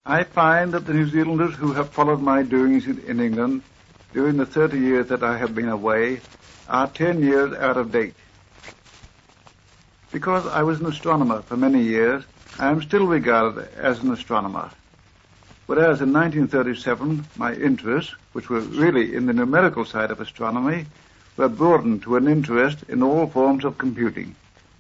I find that the New Zealanders who have followed my doings in England during the 30 years that I have been away are 10 years out of date. Because I was an astronomer for many years, I am still regarded as an astronomer. Whereas in 1937, my interests, which were really in the numerical side of astronomy, were broadened to an interest in all forms of computing.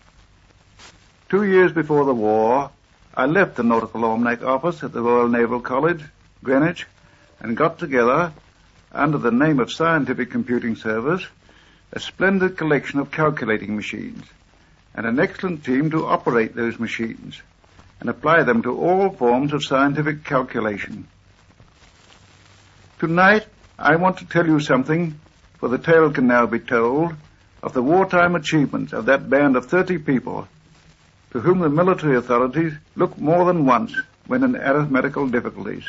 2 years before the war, I left the Nautical Almanac office at the Royal Naval College, Greenwich, and got together, under the name of Scientific Computing Service, a splendid collection of calculating machines, and an excellent team to operate those machines and apply them to all forms of scientific calculation. Tonight, I want to tell you something, for the tale can now be told, of the wartime achievements of that band of 30 people to whom the military authorities looked more than once when in arithmetical difficulties.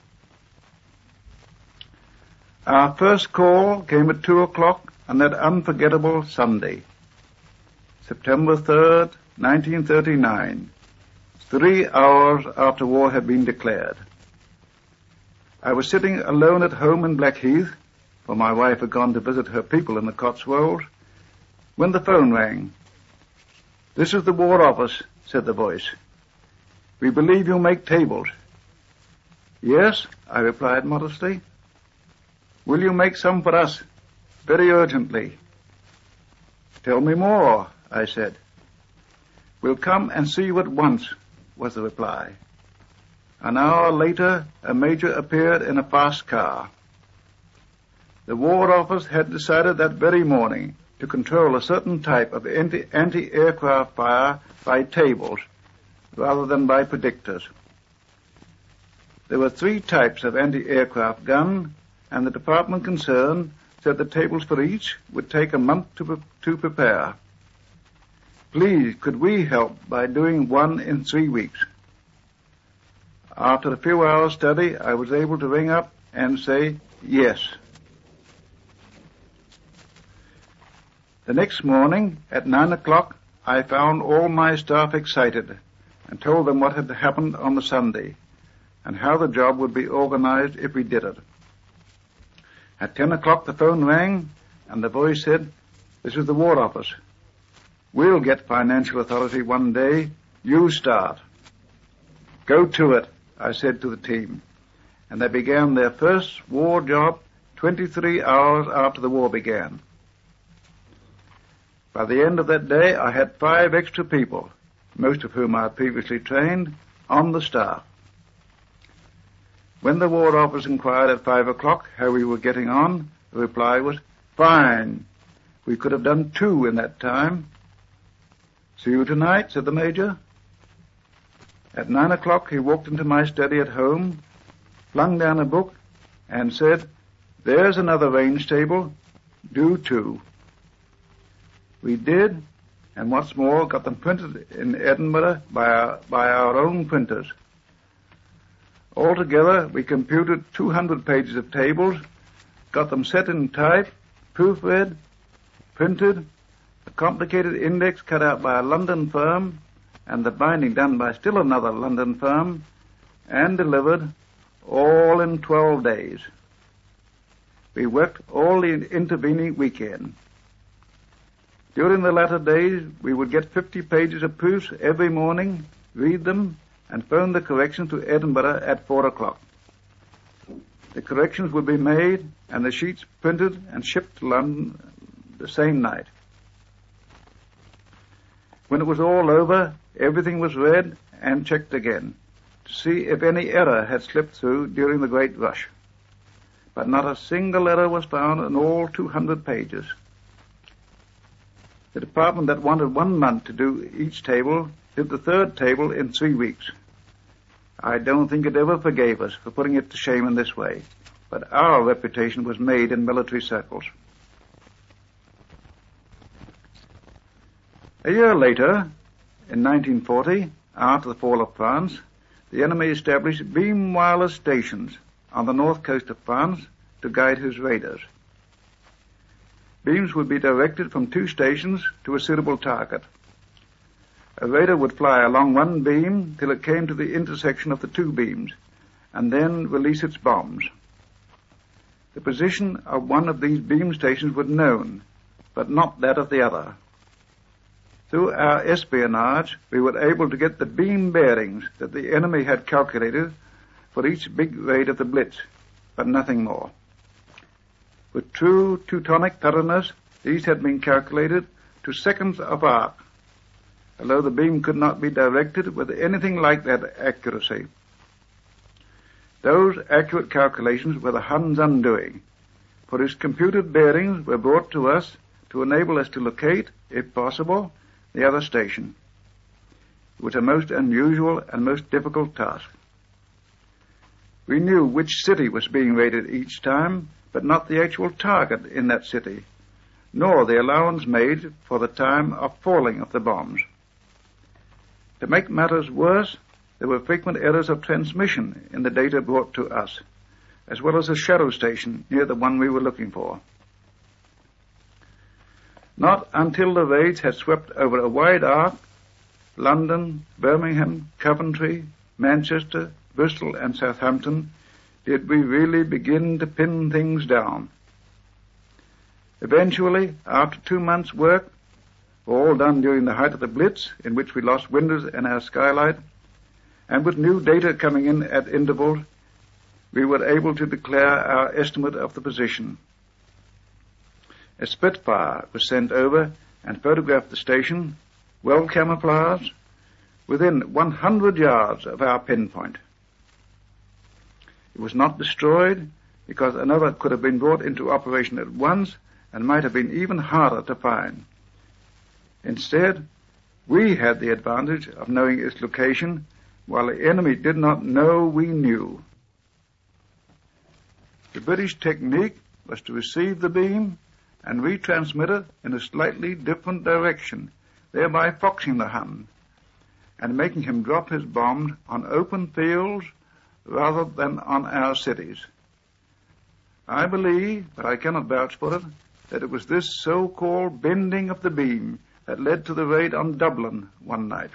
Our first call came at 2 o'clock on that unforgettable Sunday, September 3rd, 1939, 3 hours after war had been declared. I was sitting alone at home in Blackheath, for my wife had gone to visit her people in the Cotswolds, when the phone rang. "This is the War Office," said the voice. "We believe you make tables." "Yes," I replied modestly. "Will you make some for us? Very urgently." "Tell me more," I said. "We'll come and see you at once," was the reply. An hour later, a major appeared in a fast car. The War Office had decided that very morning to control a certain type of anti-aircraft fire by tables rather than by predictors. There were 3 types of anti-aircraft gun, and the department concerned said the tables for each would take a month to prepare. Please, could we help by doing one in 3 weeks? After a few hours' study, I was able to ring up and say yes. The next morning, at 9 o'clock, I found all my staff excited and told them what had happened on the Sunday and how the job would be organized if we did it. At 10 o'clock, the phone rang, and the voice said, "This is the War Office. We'll get financial authority one day. You start." "Go to it," I said to the team, and they began their first war job 23 hours after the war began. By the end of that day, I had 5 extra people, most of whom I had previously trained, on the staff. When the War Office inquired at 5 o'clock how we were getting on, the reply was, "Fine. We could have done 2 in that time." "See you tonight," said the Major. At 9 o'clock, he walked into my study at home, flung down a book, and said, "There's another range table. Do 2. We did, and what's more, got them printed in Edinburgh by our own printers. Altogether, we computed 200 pages of tables, got them set in type, proofread, printed, a complicated index cut out by a London firm, and the binding done by still another London firm, and delivered, all in 12 days. We worked all the intervening weekend. During the latter days, we would get 50 pages of proofs every morning, read them, and phone the corrections to Edinburgh at 4 o'clock. The corrections would be made, and the sheets printed and shipped to London the same night. When it was all over, everything was read and checked again, to see if any error had slipped through during the great rush. But not a single error was found in all 200 pages. The department that wanted 1 month to do each table did the 3rd table in 3 weeks. I don't think it ever forgave us for putting it to shame in this way, but our reputation was made in military circles. A year later, in 1940, after the fall of France, the enemy established beam wireless stations on the north coast of France to guide his raiders. Beams would be directed from 2 stations to a suitable target. A raider would fly along one beam till it came to the intersection of the 2 beams, and then release its bombs. The position of one of these beam stations was known, but not that of the other. Through our espionage, we were able to get the beam bearings that the enemy had calculated for each big raid of the Blitz, but nothing more. With true Teutonic thoroughness, these had been calculated to seconds of arc, although the beam could not be directed with anything like that accuracy. Those accurate calculations were the Hun's undoing, for his computed bearings were brought to us to enable us to locate, if possible, the other station. It was a most unusual and most difficult task. We knew which city was being raided each time, but not the actual target in that city, nor the allowance made for the time of falling of the bombs. To make matters worse, there were frequent errors of transmission in the data brought to us, as well as a shadow station near the one we were looking for. Not until the raids had swept over a wide arc, London, Birmingham, Coventry, Manchester, Bristol, and Southampton, did we really begin to pin things down. Eventually, after 2 months' work, all done during the height of the Blitz, in which we lost windows in our skylight, and with new data coming in at intervals, we were able to declare our estimate of the position. A Spitfire was sent over and photographed the station, well camouflaged, within 100 yards of our pinpoint. It was not destroyed because another could have been brought into operation at once and might have been even harder to find. Instead, we had the advantage of knowing its location, while the enemy did not know we knew. The British technique was to receive the beam and retransmit it in a slightly different direction, thereby foxing the Hun and making him drop his bombs on open fields rather than on our cities. I believe, but I cannot vouch for it, that it was this so-called bending of the beam that led to the raid on Dublin one night.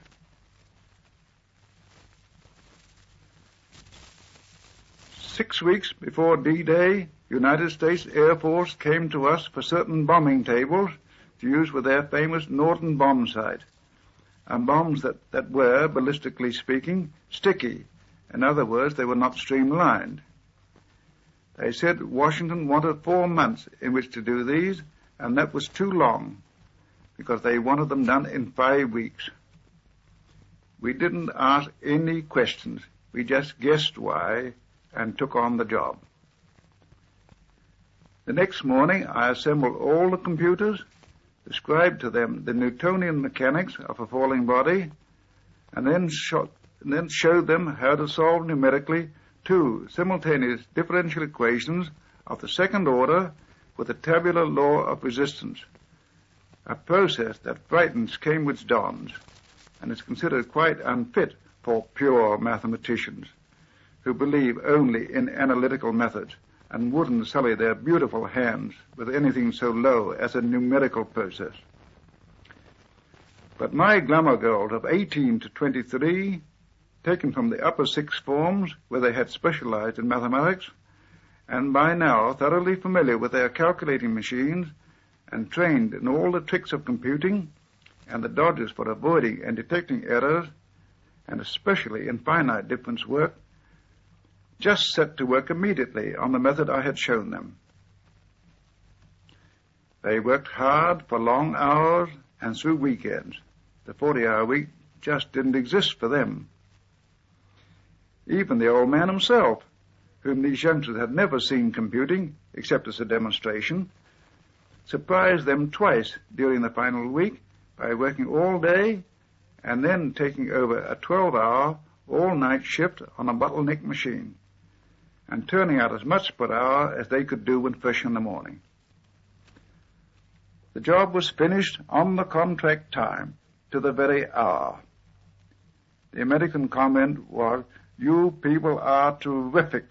Six weeks before D-Day, United States Air Force came to us for certain bombing tables to use with their famous Norden bomb sight, and bombs that were, ballistically speaking, sticky. In other words, they were not streamlined. They said Washington wanted 4 months in which to do these, and that was too long, because they wanted them done in 5 weeks. We didn't ask any questions. We just guessed why and took on the job. The next morning, I assembled all the computers, described to them the Newtonian mechanics of a falling body, and then showed them how to solve numerically 2 simultaneous differential equations of the second order with the tabular law of resistance, a process that frightens Cambridge dons and is considered quite unfit for pure mathematicians who believe only in analytical methods and wouldn't sully their beautiful hands with anything so low as a numerical process. But my glamour girls of 18 to 23, taken from the upper 6 forms where they had specialized in mathematics, and by now thoroughly familiar with their calculating machines and trained in all the tricks of computing and the dodges for avoiding and detecting errors, and especially in finite difference work, just set to work immediately on the method I had shown them. They worked hard for long hours and through weekends. The 40-hour week just didn't exist for them. Even the old man himself, whom these youngsters had never seen computing except as a demonstration, surprised them twice during the final week by working all day and then taking over a 12-hour, all-night shift on a bottleneck machine and turning out as much per hour as they could do when fresh in the morning. The job was finished on the contract time to the very hour. The American comment was, "You people are terrific."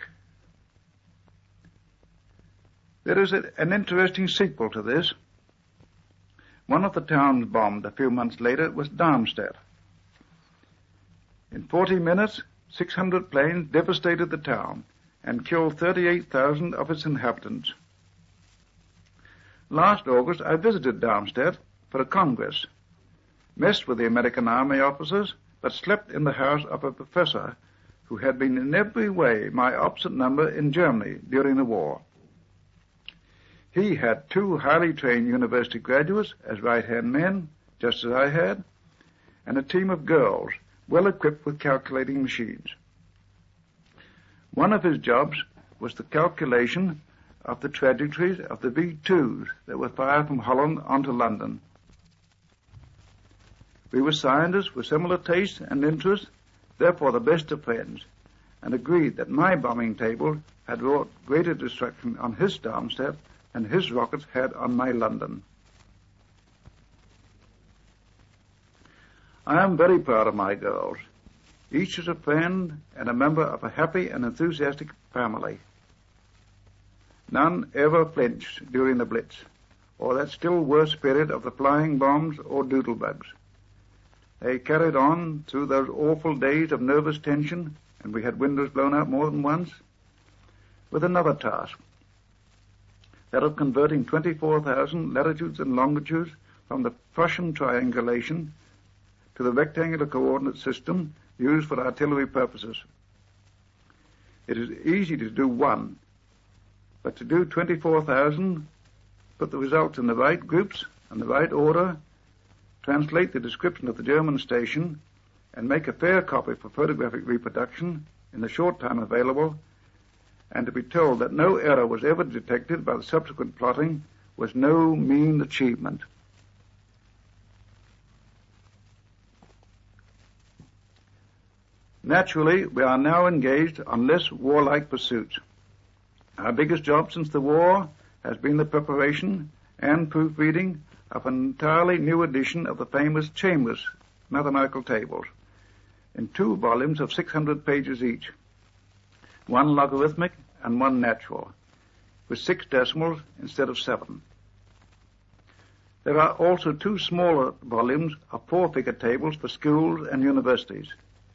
There is an interesting sequel to this. One of the towns bombed a few months later was Darmstadt. In 40 minutes, 600 planes devastated the town and killed 38,000 of its inhabitants. Last August I visited Darmstadt for a congress, messed with the American Army officers, but slept in the house of a professor who had been in every way my opposite number in Germany during the war. He had 2 highly trained university graduates as right-hand men, just as I had, and a team of girls well equipped with calculating machines. One of his jobs was the calculation of the trajectories of the V-2s that were fired from Holland onto London. We were scientists with similar tastes and interests, therefore the best of friends, and agreed that my bombing table had wrought greater destruction on his Darmstadt than his rockets had on my London. I am very proud of my girls. Each is a friend and a member of a happy and enthusiastic family. None ever flinched during the Blitz, or that still worse spirit of the flying bombs or doodlebugs. They carried on through those awful days of nervous tension, and we had windows blown out more than once, with another task, that of converting 24,000 latitudes and longitudes from the Prussian triangulation to the rectangular coordinate system used for artillery purposes. It is easy to do one, but to do 24,000, put the results in the right groups and the right order, translate the description of the German station, and make a fair copy for photographic reproduction in the short time available, and to be told that no error was ever detected by the subsequent plotting was no mean achievement. Naturally, we are now engaged on less warlike pursuits. Our biggest job since the war has been the preparation and proofreading of an entirely new edition of the famous Chambers mathematical tables, in 2 volumes of 600 pages each, 1 logarithmic and 1 natural, with 6 decimals instead of 7. There are also 2 smaller volumes of 4-figure tables for schools and universities.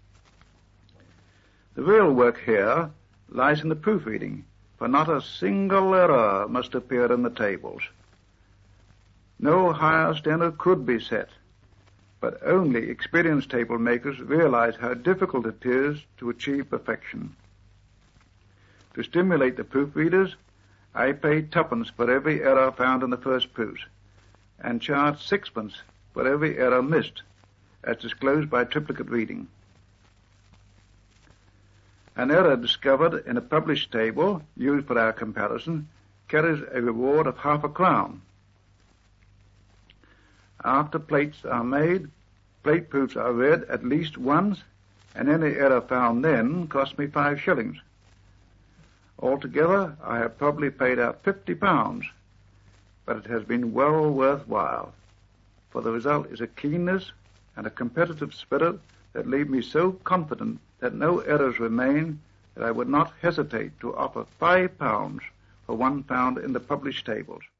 The real work here lies in the proofreading, for not a single error must appear in the tables. No higher standard could be set, but only experienced table makers realize how difficult it is to achieve perfection. To stimulate the proofreaders, I pay 2d for every error found in the first proofs, and charge 6d for every error missed, as disclosed by triplicate reading. An error discovered in a published table used for our comparison carries a reward of half a crown. After plates are made, plate proofs are read at least once, and any error found then cost me 5 shillings. Altogether, I have probably paid out £50, but it has been well worthwhile, for the result is a keenness and a competitive spirit that leave me so confident that no errors remain that I would not hesitate to offer £5 for one found in the published tables.